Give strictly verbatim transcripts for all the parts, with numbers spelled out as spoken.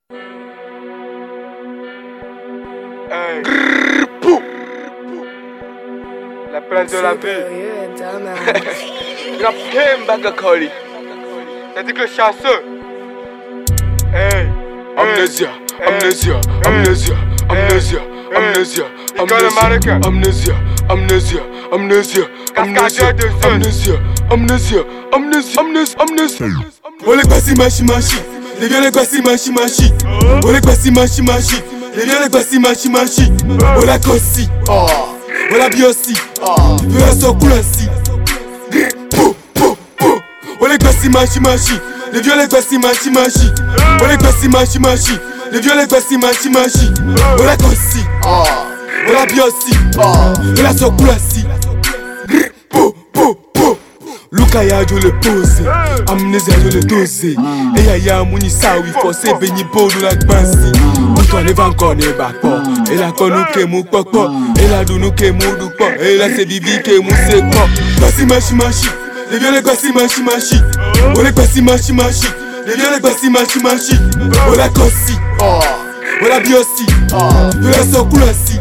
Hey. La place de la ville. La pemba gakoli. T'as dit que le chasseur. Hey. Amnesia, amnesia, amnesia, amnesia, amnesia, amnesia, amnesia, amnesia, amnesia, amnesia, amnesia, amnesia, amnesia, amnesia, amnesia. Ole kwasi machi machi, devient le kwasi machi machi. Ole kwasi machi machi, devient le kwasi machi machi. Ola kosi, ola biosi, ola sokulasi. Ole kwasi machi machi, devient le kwasi machi machi. Ole kwasi machi machi, devient le kwasi machi machi. Ola kosi, ola biosi, ola sokulasi. Luka ya jo le pose, amnesia jo le dose. Eya ya mouni sawi forcé veni bodo la gbansi. Mouton ne va encore ne bakpo. Et la konou ke mou pokpo. Et la dounou ke mou doukpo. Et la se bibi ke mou sekpo. Kwasi machi machi, devient le kwasi machi machi. Ole kwasi machi machi, devient le kwasi machi machi. Ola kosi, ola biosi, ola sokulasi.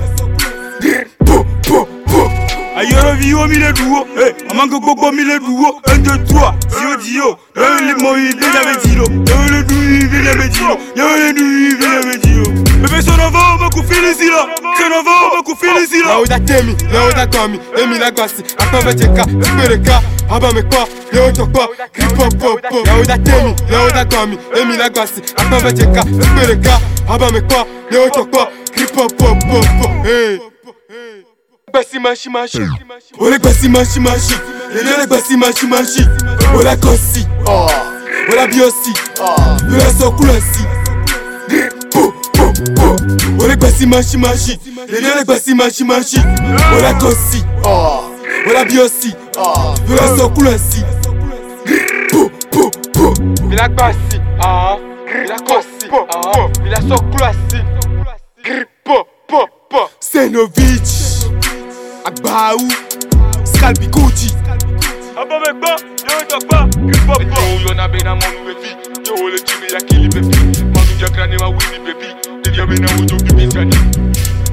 Ayoro vio mille duo, eh, amango gogo mille duo, un, deux, trois, dio dio, eh, les mots ils viennent avec Dilo, eh, le dou ils viennent avec Dilo, eh, le dou ils viennent avec Dilo. Bébé son enfant, on va couper les îles, son enfant, on va couper les îles. Là où t'as Temi, là où t'as Tommy, Emi la Gwasi, après Veteka, espère le cas, Abba me quoi, là où t'as quoi, grip pop pop pop. Là où t'as Temi, là où t'as Tommy, Emi la Gwasi, après Veteka, espère le cas, Abba me quoi, là où t'as quoi, grip pop pop pop pop. Hey. Kwasi machi machi, ole kwasi machi machi, devient kwasi machi machi. Ola kosi, ola biosi, ola sokulasi. Ole kwasi machi machi, devient kwasi machi machi. Ola kosi, ola biosi, ola sokulasi. Mila kwasi, ah, mila kosi, ah, mila sokulasi. Gripo, po, po. Senovic. Agbaou, Scalpi Gucci. Abba me quoi, yo to quoi, grip pop pop. Yo yo na bena monu baby, yo le chimi ya kili baby. Manu ja krane wa wini baby, te dia bena wujo bibi zani.